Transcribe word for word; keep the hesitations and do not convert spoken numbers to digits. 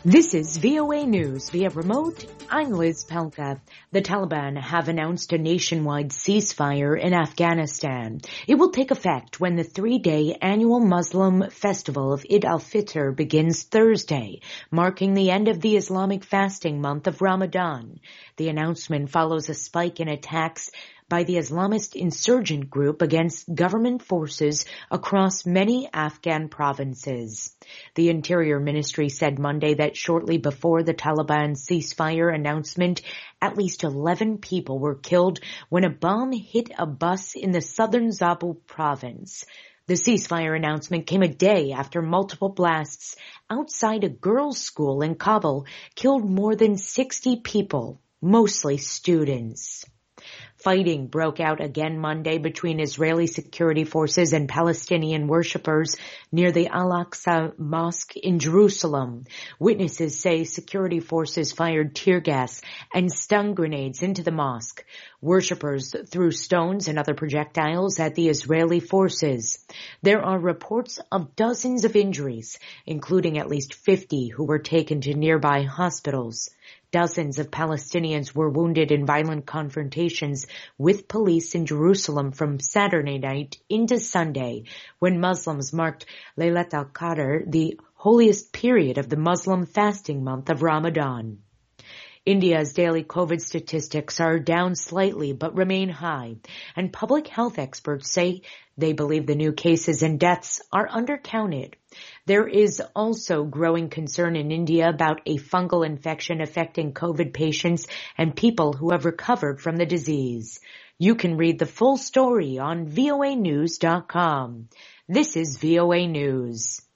This is V O A News via remote. I'm Liz Pelka. The Taliban have announced a nationwide ceasefire in Afghanistan. It will take effect when the three-day annual Muslim festival of Eid al-Fitr begins Thursday, marking the end of the Islamic fasting month of Ramadan. The announcement follows a spike in attacks by the Islamist insurgent group against government forces across many Afghan provinces. The Interior Ministry said Monday that shortly before the Taliban ceasefire announcement, at least eleven people were killed when a bomb hit a bus in the southern Zabul province. The ceasefire announcement came a day after multiple blasts outside a girls' school in Kabul killed more than sixty people, mostly students. Fighting broke out again Monday between Israeli security forces and Palestinian worshippers near the Al-Aqsa Mosque in Jerusalem. Witnesses say security forces fired tear gas and stun grenades into the mosque. Worshippers threw stones and other projectiles at the Israeli forces. There are reports of dozens of injuries, including at least fifty who were taken to nearby hospitals. Dozens of Palestinians were wounded in violent confrontations with police in Jerusalem from Saturday night into Sunday, when Muslims marked Laylat al-Qadr, the holiest period of the Muslim fasting month of Ramadan. India's daily COVID statistics are down slightly but remain high, and public health experts say they believe the new cases and deaths are undercounted. There is also growing concern in India about a fungal infection affecting COVID patients and people who have recovered from the disease. You can read the full story on V O A news dot com. This is V O A News.